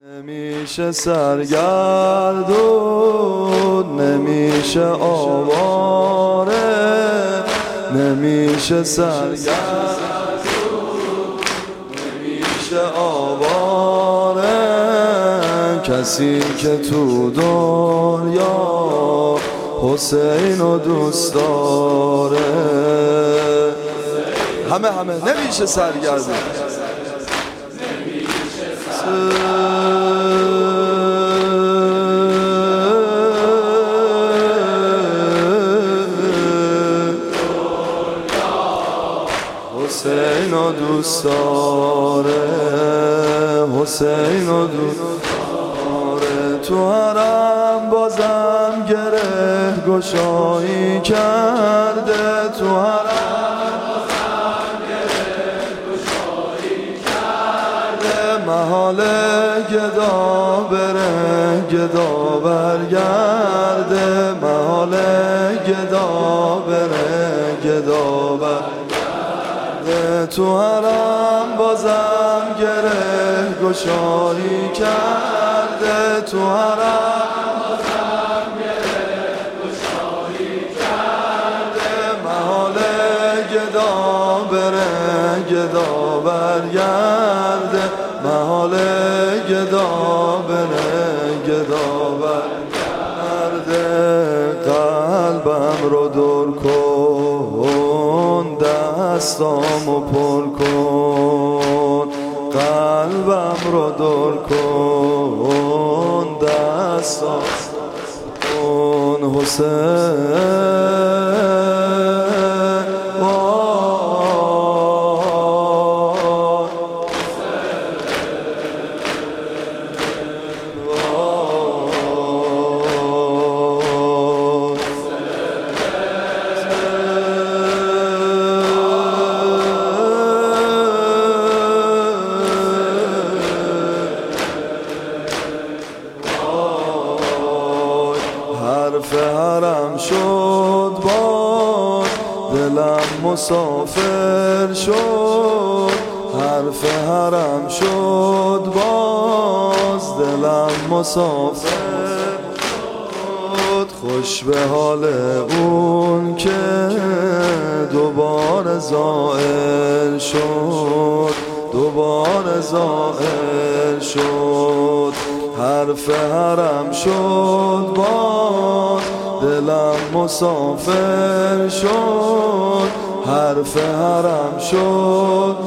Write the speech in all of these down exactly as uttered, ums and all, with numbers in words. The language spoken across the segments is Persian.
نمیشه سرگردون، نمیشه آواره، نمیشه سرگردون، نمیشه آواره، کسی که تو دنیا حسین رو دوست داره. همه همه نمیشه سرگردون، حسین رو دوست داره، حسین رو دوست داره. تو حرم بازم گره گشایی کرده، تو حرم بازم گره گشایی کرده. محال گدا بره گدا برگرده، محال گدا بره گدا برگرده. تو حرم بازم گره گشایی کرده، تو حرم بازم گره گشایی کرده. محال گدا بره گدا برگرده، محال گدا بره گدا برگرده. قلبم رو دور کن، دستامو پر کن، قلبم رو دور کن، دستام کن. حسین حرف حرم شد باز دلم مسافر شد، حرف حرم شد باز دلم مسافر شد. خوش به حال اون که دوباره زائل شد، دوباره زائل شد. حرف حرم شد باز دلم مسافر شد، حرف حرم شد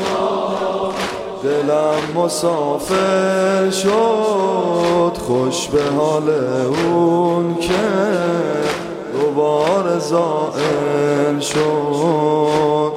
دلم مسافر شد. خوش به حال اون که دوباره زائل شد،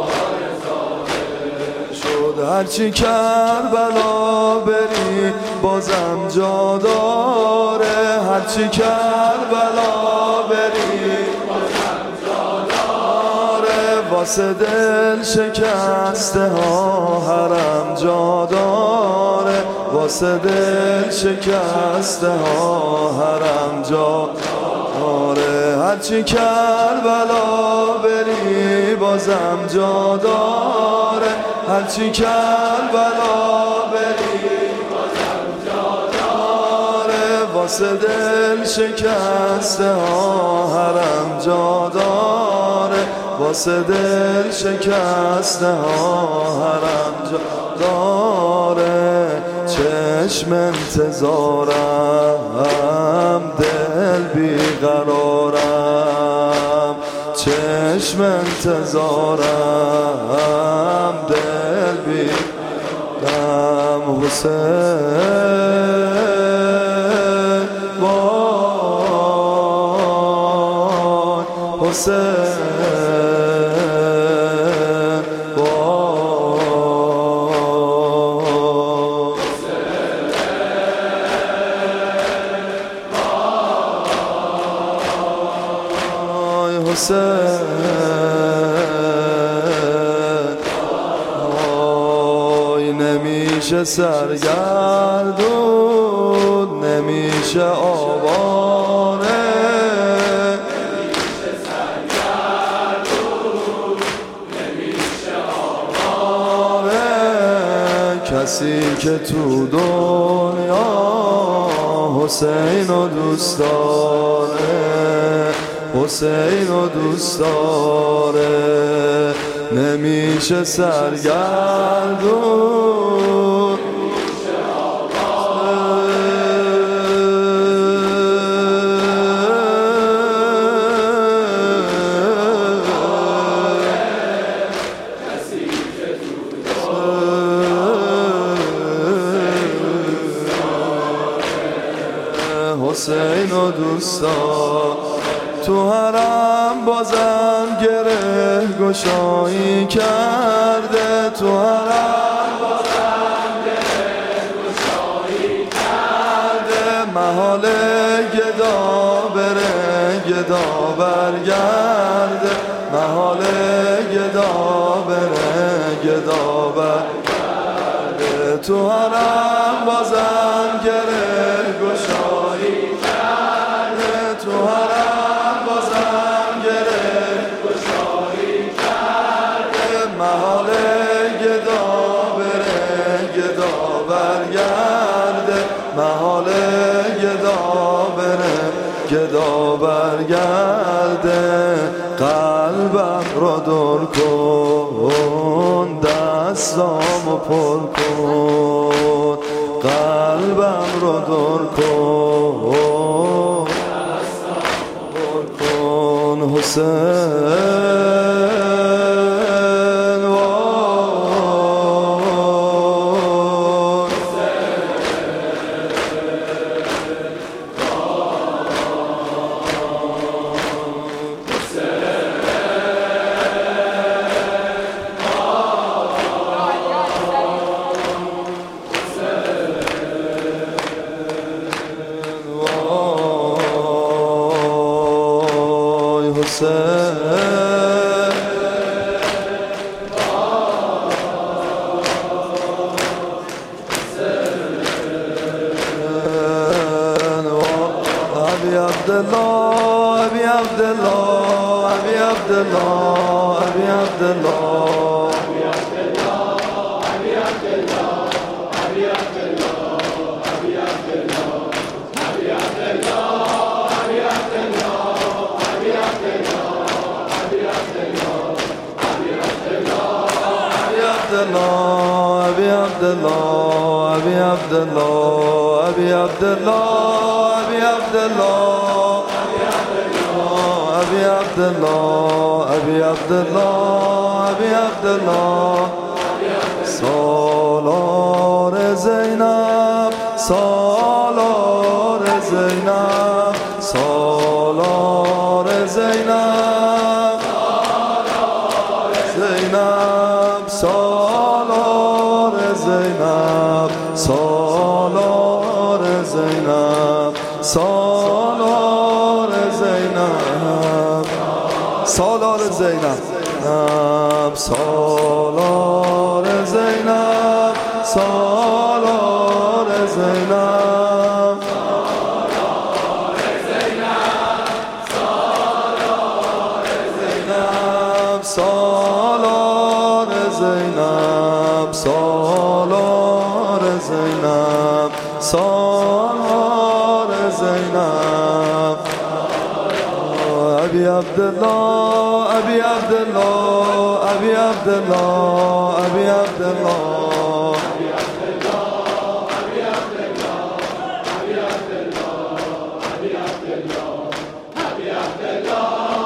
هرچی کربلا بری بازم جا داره، هرچی کربلا بری بازم جا داره. واسه دل شکسته ها حرم جا داره، واسه دل شکسته ها حرم جا داره. هرچی کربلا بری بازم جا داره، هرچی کربلا بری بازم جا داره. واسه دل شکسته ها حرم جا داره، واسه دل شکسته ها حرم جا داره. چشم انتظارم دل بیقرارم، چشم انتظارم دل بیقرارم. حسین وای حسین حسین نمیشه سرگردون، نمیشه آواره، نمیشه سرگردون، نمیشه آواره. کسی که تو دنیا حسین و دوست داره، حسین و دوست داره، نمیشه سرگردون. حسین و دوستا تو حرم بازم گره گشایی کرده، تو حرم بازم گره گشایی کرده، محال گدا بره گدا برگرده، محال گدا بره گدا برگرده، تو حرم بازم گره گشایی کرده، تو حرم بازم گره گشایی کرده، محال گدا بره گدا برگرده، محال گدا بره گدا برگرده. قلبم را دور کن، دستامو پر کن، قلبم را دور کن، دور کن حسین. Abi Abdullah, Abi Abdullah, Abi Abdullah, Abi Abdullah, Abi Abdullah, Abi Abdullah, Abi Abdullah, Abi Abdullah, Abi Abdullah, Abi Abdullah, Abi Abdullah, Abi Abdullah, Abi Abdullah, Abi Abdullah, Abi Abdullah, Abi Abdullah. أبي عبد الله، أبي عبد الله، أبي عبد الله، أبي عبد الله. سالار زینب، سالار زینب، سالار زینب، زینب، سالار زینب، سالار زینب، سالار زینب، سالار زینب، سالار زینب، سالار زینب، سالار زینب، سالار زینب، سالار زینب. أبي عبد الله، أبي عبد الله، أبي عبد الله، أبي عبد الله، أبي عبد الله، أبي عبد الله، أبي عبد الله، أبي عبد الله، أبي عبد الله.